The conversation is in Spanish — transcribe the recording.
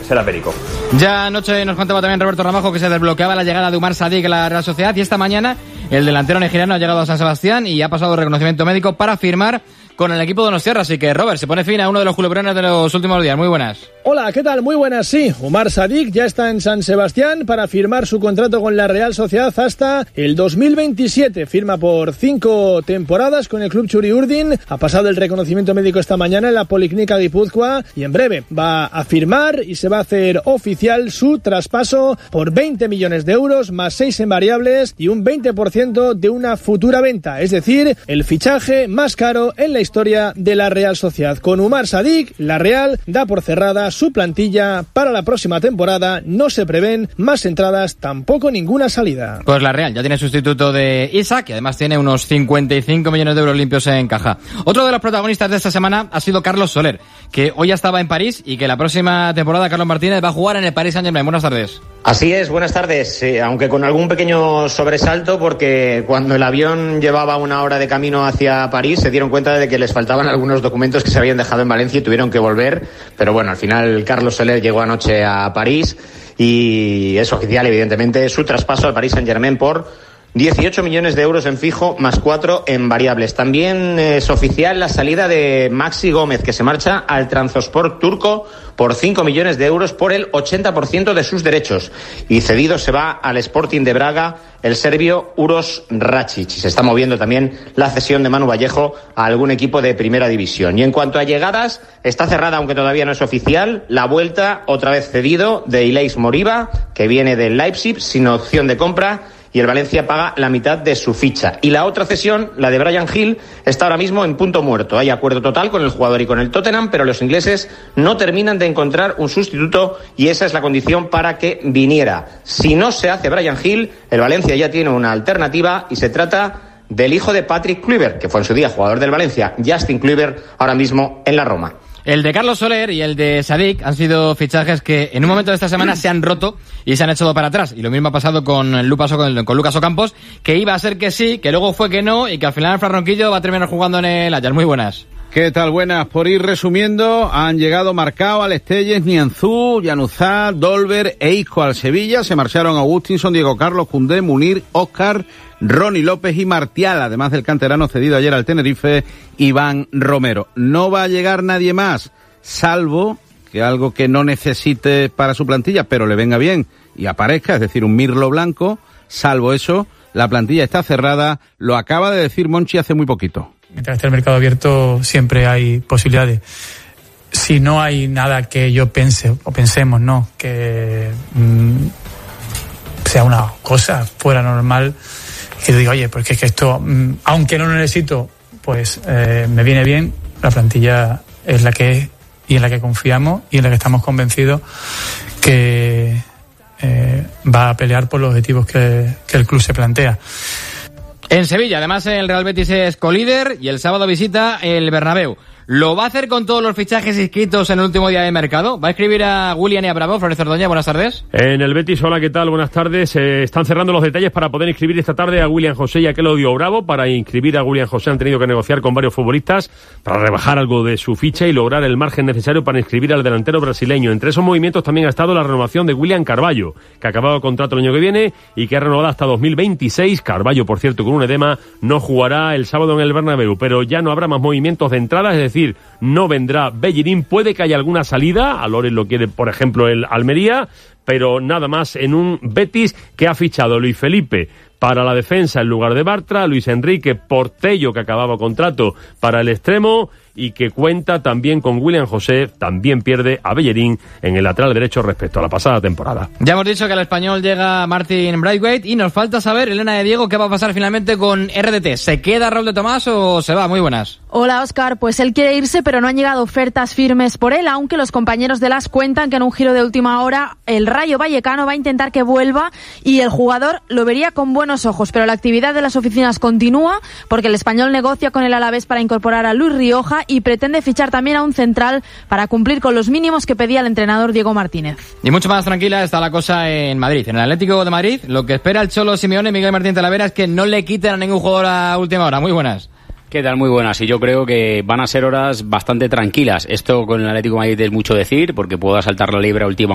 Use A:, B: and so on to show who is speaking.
A: será Perico.
B: Ya anoche nos contaba también Roberto Ramajo que se desbloqueaba la llegada de Umar Sadik a la Real Sociedad, y esta mañana el delantero nigeriano ha llegado a San Sebastián y ha pasado reconocimiento médico para firmar con el equipo de Donostiarra. Así que, Robert, se pone fin a uno de los culebrones de los últimos días. Muy buenas.
C: Hola, ¿qué tal? Muy buenas, sí. Umar Sadik ya está en San Sebastián para firmar su contrato con la Real Sociedad hasta el 2027. Firma por 5 temporadas con el club Txuri-Urdin. Ha pasado el reconocimiento médico esta mañana en la Policlínica Guipúzcoa y en breve va a firmar y se va a hacer oficial su traspaso por 20 millones de euros más 6 en variables y un 20% de una futura venta. Es decir, el fichaje más caro en la historia de la Real Sociedad. Con Umar Sadik, la Real da por cerrada su plantilla para la próxima temporada. No se prevén más entradas, tampoco ninguna salida.
B: Pues la Real ya tiene sustituto de Isaac y además tiene unos 55 millones de euros limpios en caja. Otro de los protagonistas de esta semana ha sido Carlos Soler, que hoy ya estaba en París y que la próxima temporada Carlos Martínez va a jugar en el Paris Saint-Germain. Buenas tardes.
D: Así es, buenas tardes, aunque con algún pequeño sobresalto, porque cuando el avión llevaba 1 hora de camino hacia París se dieron cuenta de que les faltaban algunos documentos que se habían dejado en Valencia y tuvieron que volver, pero bueno, al final Carlos Soler llegó anoche a París y es oficial, evidentemente, su traspaso al Paris Saint-Germain por 18 millones de euros en fijo más 4 en variables. También es oficial la salida de Maxi Gómez, que se marcha al Trabzonspor turco por 5 millones de euros por el 80% de sus derechos. Y cedido se va al Sporting de Braga el serbio Uroš Račić. Se está moviendo también la cesión de Manu Vallejo a algún equipo de primera división. Y en cuanto a llegadas, está cerrada, aunque todavía no es oficial, la vuelta, otra vez cedido, de Ilaix Moriba, que viene del Leipzig sin opción de compra, y el Valencia paga la mitad de su ficha. Y la otra cesión, la de Bryan Gil, está ahora mismo en punto muerto. Hay acuerdo total con el jugador y con el Tottenham, pero los ingleses no terminan de encontrar un sustituto y esa es la condición para que viniera. Si no se hace Bryan Gil, el Valencia ya tiene una alternativa y se trata del hijo de Patrick Kluivert, que fue en su día jugador del Valencia, Justin Kluivert, ahora mismo en la Roma.
B: El de Carlos Soler y el de Sadik han sido fichajes que en un momento de esta semana se han roto y se han echado para atrás. Y lo mismo ha pasado con Lucas Ocampos, que iba a ser que sí, que luego fue que no y que al final el Fran Ronquillo va a terminar jugando en el Ajax. Muy buenas.
E: ¿Qué tal? Buenas. Por ir resumiendo, han llegado Marcao, Alex Telles, Nianzú, Januzaj, Dolber e Isco al Sevilla. Se marcharon Agustinson, Diego Carlos, Koundé, Munir, Óscar, Ronnie López y Martial, además del canterano cedido ayer al Tenerife, Iván Romero. No va a llegar nadie más, salvo que algo que no necesite para su plantilla, pero le venga bien y aparezca, es decir, un Mirlo Blanco. Salvo eso, la plantilla está cerrada, lo acaba de decir Monchi hace muy poquito.
F: Mientras esté el mercado abierto siempre hay posibilidades. Si no hay nada que yo piense o pensemos, ¿no?, que sea una cosa fuera normal, que yo diga, oye, porque es que esto, aunque no lo necesito, pues me viene bien, la plantilla es la que es y en la que confiamos y en la que estamos convencidos que va a pelear por los objetivos que el club se plantea.
B: En Sevilla, además, el Real Betis es colíder y el sábado visita el Bernabéu. ¿Lo va a hacer con todos los fichajes inscritos en el último día de mercado? ¿Va a escribir a William y a Bravo? Florencio Ordoña, buenas tardes.
A: En el Betis, hola, ¿qué tal? Buenas tardes. Están cerrando los detalles para poder inscribir esta tarde a William José y a Claudio Bravo. Para inscribir a William José han tenido que negociar con varios futbolistas para rebajar algo de su ficha y lograr el margen necesario para inscribir al delantero brasileño. Entre esos movimientos también ha estado la renovación de William Carvalho, que ha acabado contrato el año que viene y que ha renovado hasta 2026. Carvalho, por cierto, con un edema, no jugará el sábado en el Bernabéu, pero ya no habrá más movimientos de entradas, es decir, no vendrá Bellerín. Puede que haya alguna salida, a Lores lo quiere, por ejemplo, el Almería, pero nada más en un Betis que ha fichado Luis Felipe para la defensa en lugar de Bartra, Luis Enrique Portello, que acababa contrato para el extremo, y que cuenta también con William José, también pierde a Bellerín en el lateral derecho respecto a la pasada temporada.
B: Ya hemos dicho que al Español llega Martin Braithwaite y nos falta saber, Elena de Diego, qué va a pasar finalmente con RDT. ¿Se queda Raúl de Tomás o se va? Muy buenas.
G: Hola, Óscar. Pues él quiere irse, pero no han llegado ofertas firmes por él, aunque los compañeros de las cuentan que en un giro de última hora el Rayo Vallecano va a intentar que vuelva y el jugador lo vería con buenos ojos, pero la actividad de las oficinas continúa porque el Español negocia con el Alavés para incorporar a Luis Rioja y pretende fichar también a un central para cumplir con los mínimos que pedía el entrenador Diego Martínez.
B: Y mucho más tranquila está la cosa en Madrid. En el Atlético de Madrid, lo que espera el Cholo Simeone, Miguel Martín Talavera, es que no le quiten a ningún jugador a última hora. Muy buenas.
H: ¿Qué tal? Muy buenas. Y yo creo que van a ser horas bastante tranquilas. Esto con el Atlético de Madrid es mucho decir, porque puedo saltar la liebre a última